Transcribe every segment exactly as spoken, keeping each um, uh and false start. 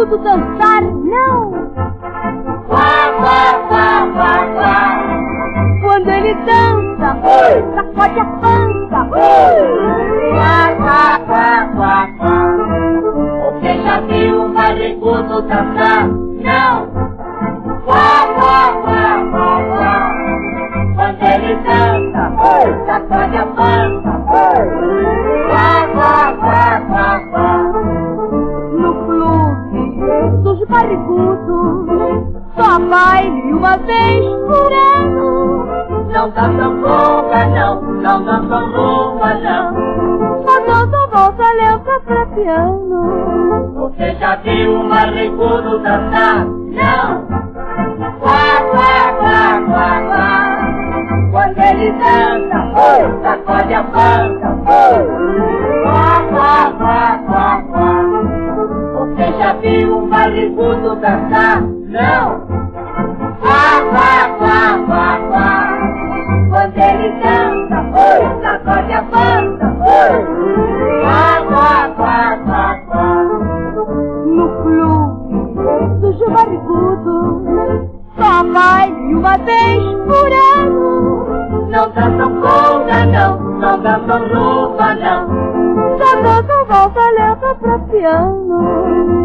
barrigudo dançar, não. Quá, quá, quá, quá, quá. Quando ele dança, Oi. sacode a pança. Quá, quá, quá, quá, quá. Você já viu um barrigudo dançar? Não. Quá, quá, quá, quá, quá. Quando ele dança, sacode a pança. Quá, quá, quá, quá, quá. No clube dos barrigudos, só baile uma vez por ano. Não dançam conga, não, não dançam rumba, não. Só dançam volta lenta pra piano. Você já viu um barrigudo dançar? Não. Quá, quá, quá, quá, quá. Quando ele dança, sacode a pança. Quá, quá, quá, quá, quá. Você já viu um barrigudo dançar? Não. Quá, quá, quá, quá, quá. Quando ele dança, sacode a pança. Quá, quá, quá, quá, quá. No clube dos barrigudos, só baile uma vez por ano. Não dançam conga, não, não dançam rumba, não. Só dançam volta lenta pra piano.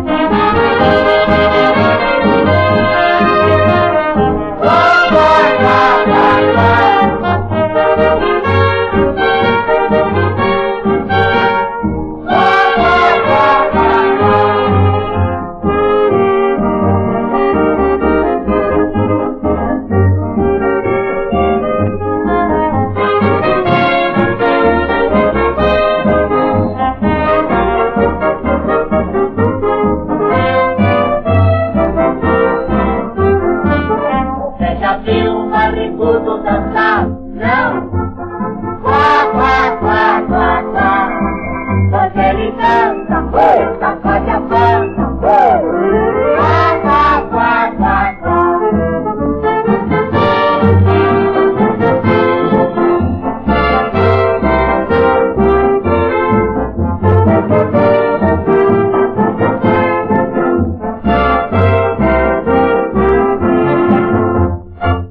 Quá, quá, quá, quá, quá. Barrigudo dançar, não. Quá, quá, quá, quá, quá. Quando ele dança,